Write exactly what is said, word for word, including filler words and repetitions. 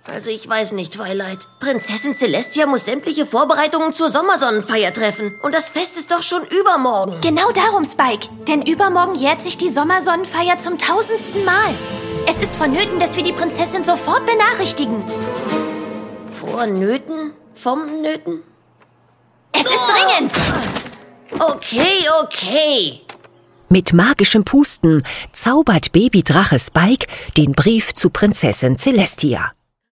Also ich weiß nicht, Twilight. Prinzessin Celestia muss sämtliche Vorbereitungen zur Sommersonnenfeier treffen. Und das Fest ist doch schon übermorgen. Genau darum, Spike. Denn übermorgen jährt sich die Sommersonnenfeier zum tausendsten Mal. Es ist vonnöten, dass wir die Prinzessin sofort benachrichtigen. Vonnöten? Vom Nöten? Es ist oh. dringend! Okay, okay. Mit magischem Pusten zaubert Babydrache Spike den Brief zu Prinzessin Celestia.